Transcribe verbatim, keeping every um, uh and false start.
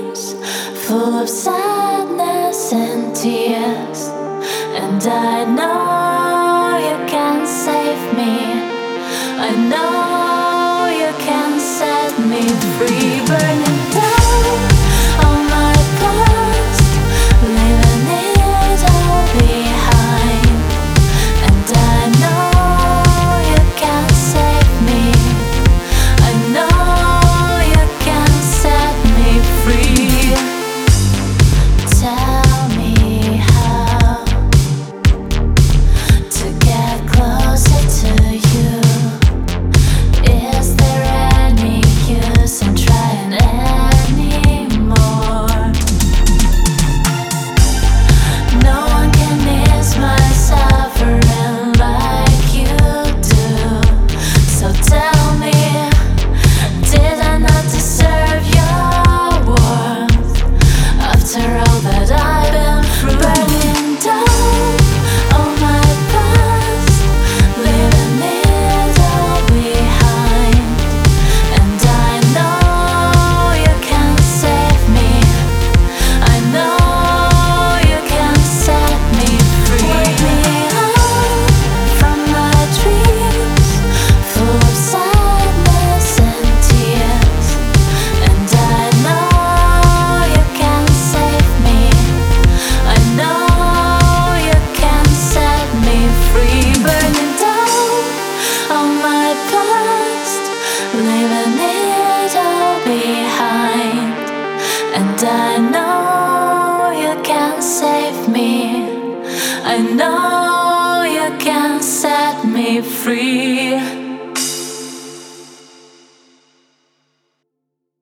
dreams full of sadness and tears, and I know you can save me. I know you can set me free. Burning down all my past, leaving it all behind, and I know you can save me. I know you can set me free. Tell me how to get closer to you. Is there any use in trying anymore? No one can ease my suffering like you do. So tell me, did I not deserve your warmth after all that I've been through? Burning down all my past, leaving it all behind, and I know you can save me. I know you can set me free. Wake me up from my dreams full of sadness and tears, and I know you can save me. I know you can set me free. Burning down all my past, leaving it all behind, and I know you can save me. I know you can set me free.